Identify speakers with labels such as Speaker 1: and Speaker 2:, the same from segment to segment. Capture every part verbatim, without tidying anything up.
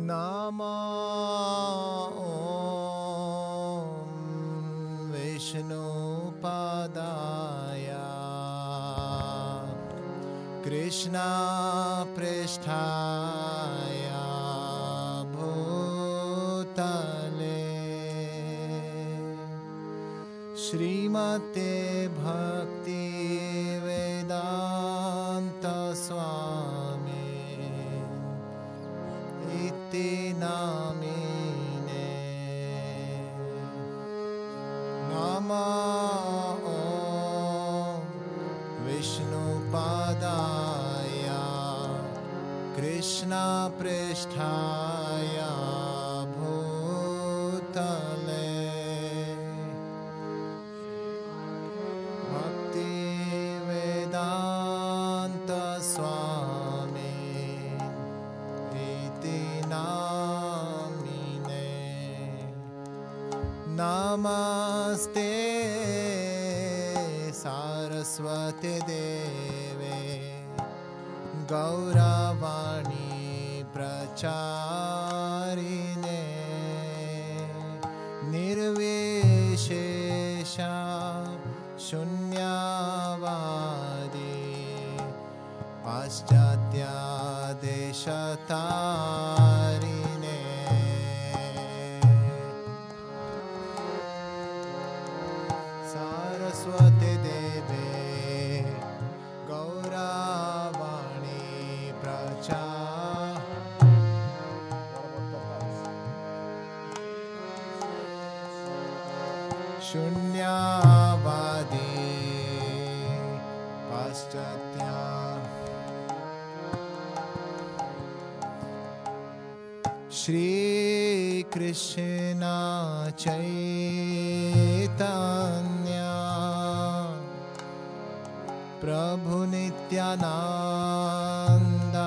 Speaker 1: नमो विष्णुपादाय कृष्णा पृष्ठाय भूतले श्रीमते भक्ति वेदांत स्वामी इति नामिने। नमो विष्णुपादाय कृष्णा पृष्ठाय भूतले भक्ति वेदांत स्वामी इति नामिने। नमस्ते सारस्वती देवे गौरवाणी प्रचारिणे निर्विशेषा शून्यवादी पाश्चात्य देशतारिणे। सरस्वती देवे गौरवाणी प्रचार शून्यवादी पाश्चात्य श्री कृष्ण चैतन्य प्रभु नित्यानंद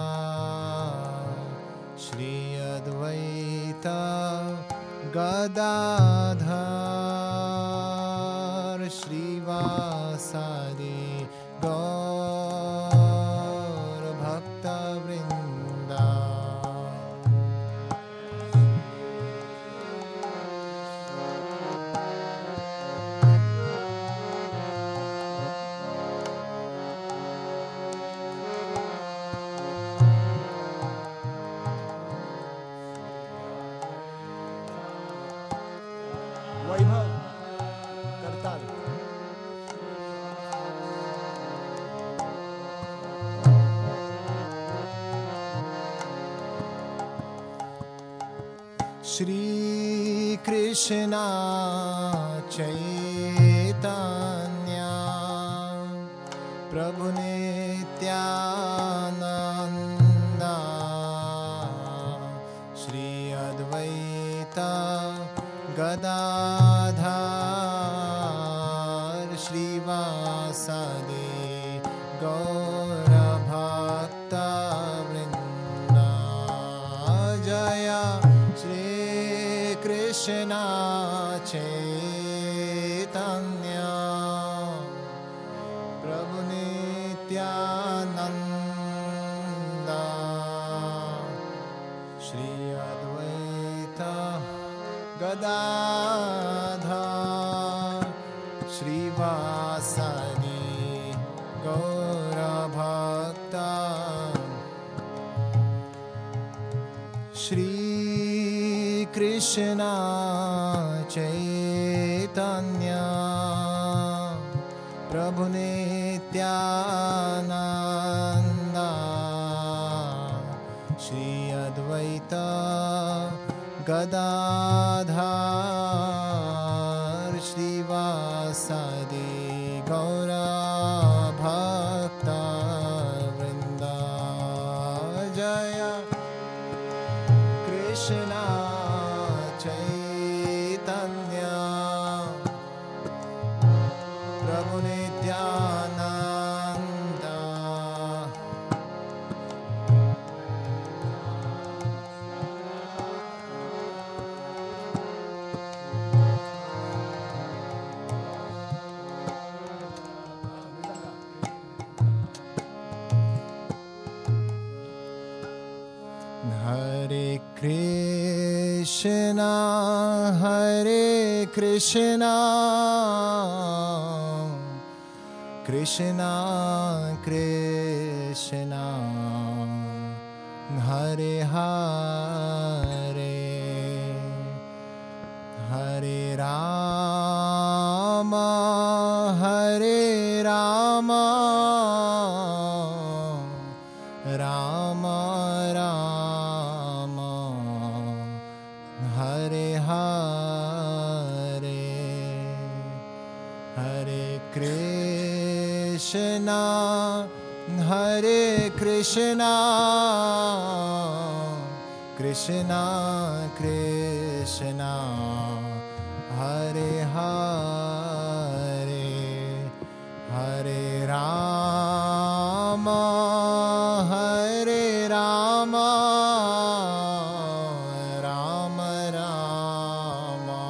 Speaker 1: श्री अद्वैत गदाधर श्रीवासादि गौर भक्तवृंदा। वैभव करताल श्री कृष्ण चैतन्य प्रभु नित्यानंद श्री अद्वैत गदाधर श्रीवासादि गौर भक्तवृंदा। जय श्री कृष्ण चैतन्य प्रभु नित्यानंद श्री अद्वैत गदाधर श्रीवासादि गौर भक्त। श्री कृष्ण चैतन्य प्रभु नित्यानंद श्री अद्वैत गदाधर श्रीवासादि गौर भक्तवृंदा। जय कृष्ण चैतन्य प्रभु Nityanand Hare Krishna, Hare Krishna, Krishna Krishna, Hare Hare, Hare Rama, Hare Rama, Rama Rama, Hare Hare, Hare Krishna, Hare Krishna, Krishna Krishna, Hare Hare, Hare Rama, Hare Rama, Rama Rama,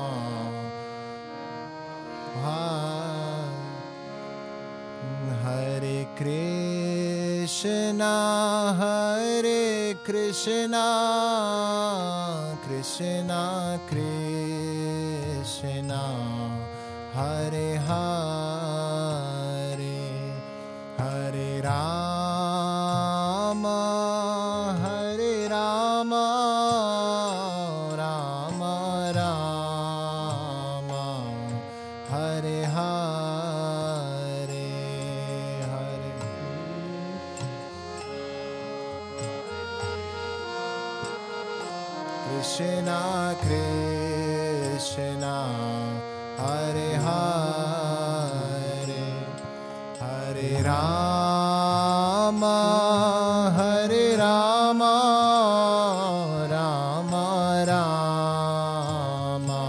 Speaker 1: Hare Krishna, Hare Krishna, Krishna Krishna, Hare Hare, Hare Rama, Hare Rama, Rama Rama, Hare Hare, Hare Krishna Krishna, Hare Hare, Hare Rama, Hare Rama, Rama Rama,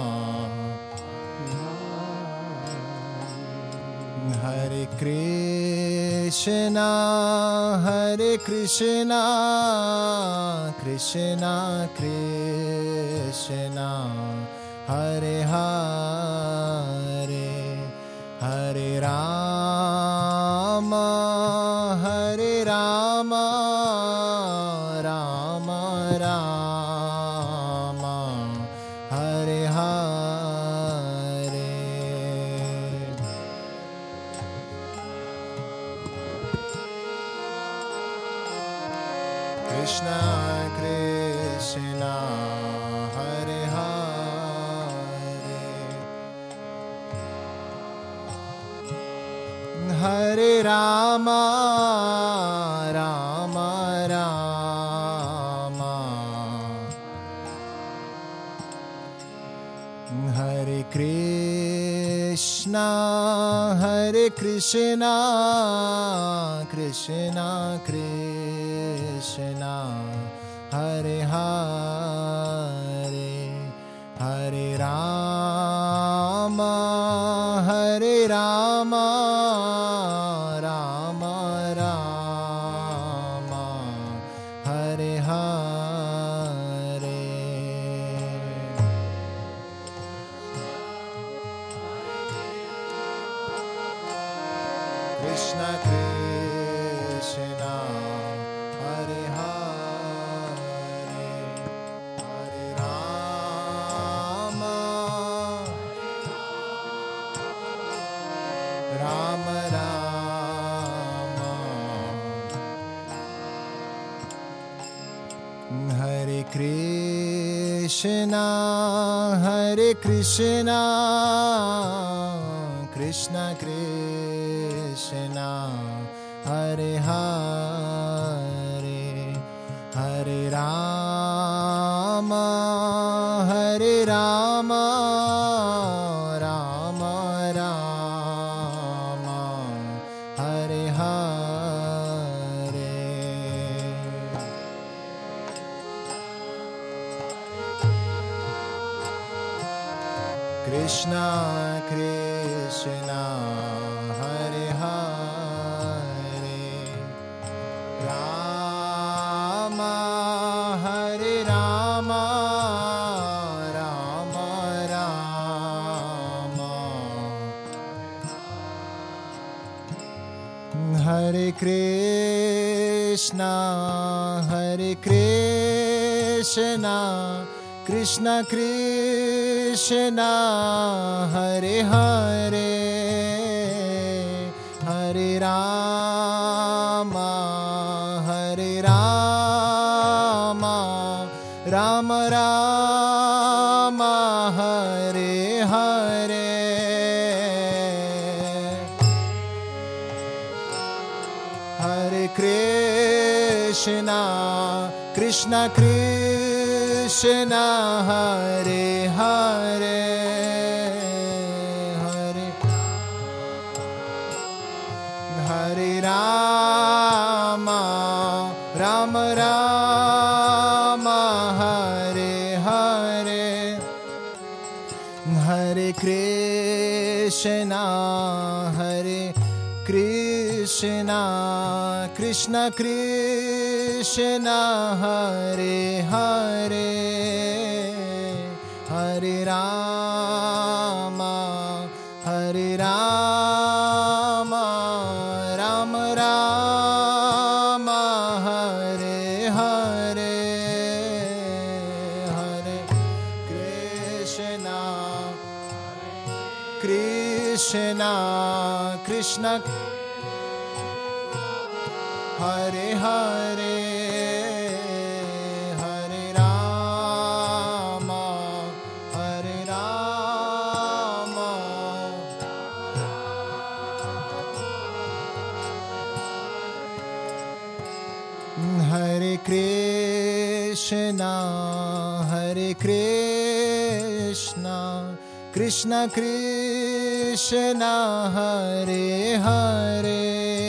Speaker 1: Hare Krishna, Hare Krishna, Krishna Krishna, Hare Hare, Hare Rama, Hare Rama, Rama Rama, Hare Hare, Krishna Krishna, Hare Hare, Hare Rama, Rama Rama, Hare Krishna, Hare Krishna, Krishna Krishna, Hare Hare, Hare Rama, Hare Rama, Rama Rama, Hare Hare, Krishna Krishna, Hare Hare, Hare Rama, Rama Rama, Hare Krishna, Hare Krishna, Krishna Krishna, Hare Hare, Hare Rama, Hare Rama, Rama Rama, Hare Hare, Krishna Krishna, Hare Hare, Rama, Hare Rama, Rama Rama, Hare Krishna, Hare Krishna, Krishna, Krishna Krishna, Hare Hare, Hare Rama, Hare Rama, Rama Rama, Hare Hare. Hare Krishna, Krishna Krishna, Hare Hare, Hare Hare Rama, Rama Rama, Hare Hare. Hare Krishna, Hare Krishna, Krishna Krishna, Hare Hare, Hare Rama, Hare Rama, Rama Rama, Hare Hare, Hare Krishna, Krishna, Krishna, Hare Hare, Hare Rama, Hare Rama, Hare Krishna, Hare Krishna, Krishna Krishna, Hare Hare,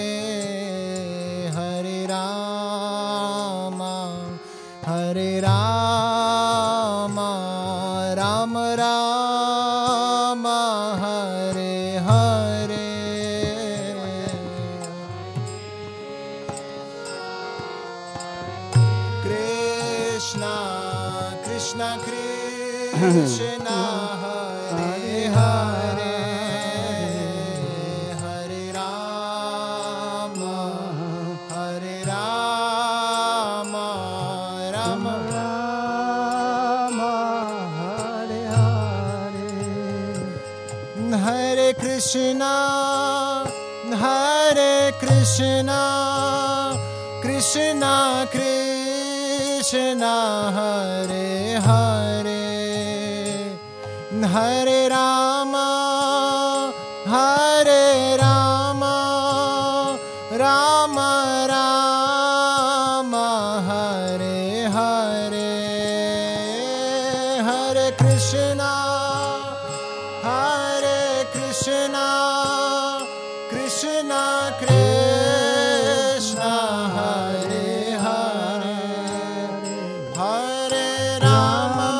Speaker 1: Hare Rama, Hare Rama, Rama Rama, Hare Hare. Krishna, Krishna Krishna, Hare Hare, Hare Rama, Hare Rama, Rama Rama, Hare Hare. Hare Krishna, Hare Krishna, Krishna Krishna, Hare Hare, Hare Rama, Hare Rama, Rama Rama, Hare Hare, Hare Krishna, Hare Krishna, Krishna Krishna, Hare Hare, Hare Rama,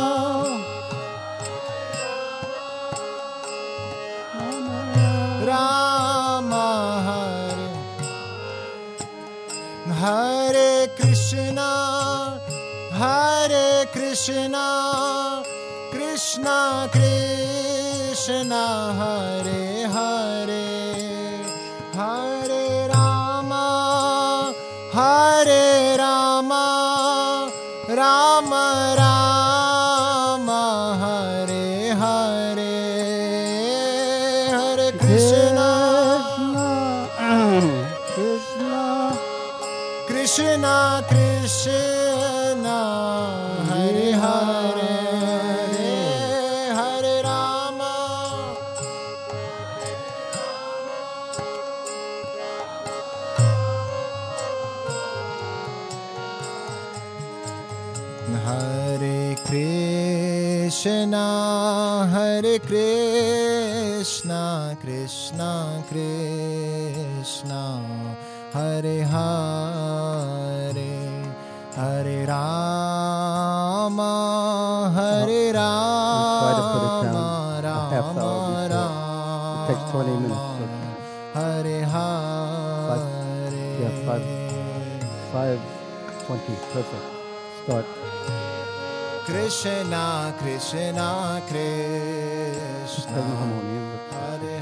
Speaker 1: Rama, Hare, Hare Krishna, Hare Krishna, Krishna Krishna, Hare Hare, Hare Rama, Hare Rama, Rama Rama, Hare Hare, Hare Krishna, Krishna Krishna Krishna, Hare Hare, Hare Rama, Hare Krishna, Hare Krishna, Krishna Krishna, Hare Hare, Hare Rama, Hare Rama, Rama Rama,
Speaker 2: It takes twenty minutes.
Speaker 1: Hare Hare.
Speaker 2: Yeah, five, five twenty. Perfect. Start.
Speaker 1: Krishna, Krishna,
Speaker 2: Just play the
Speaker 1: Krishna,
Speaker 2: harmonium.
Speaker 1: Hare